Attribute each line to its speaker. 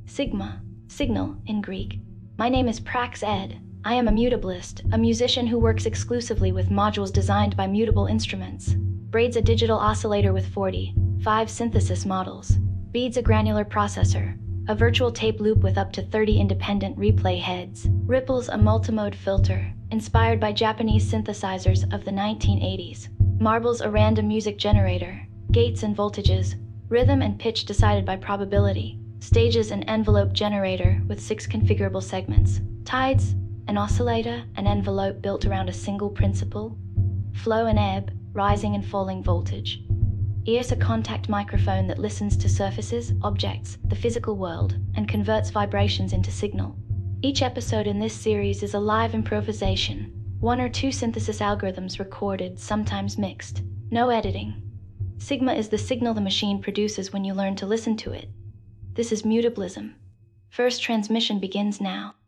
Speaker 1: Sigma, signal in Greek. My name is Prax Ed. I am a mutablist, a musician who works exclusively with modules designed by mutable instruments. Braids a digital oscillator with 45 synthesis models. Beads a granular processor. A virtual tape loop with up to 30 independent replay heads. Ripples a multimode filter, inspired by Japanese synthesizers of the 1980s. Marbles a random music generator. Gates and voltages. Rhythm and pitch decided by probability. Stages an envelope generator with 6 configurable segments. Tides, an oscillator, an envelope built around a single principle. Flow and ebb, rising and falling voltage. Ears a contact microphone that listens to surfaces, objects, the physical world, and converts vibrations into signal. Each episode in this series is a live improvisation, 1 or 2 synthesis algorithms recorded, sometimes mixed. No editing. Sigma is the signal the machine produces when you learn to listen to it. This is Mutablism. First transmission begins now.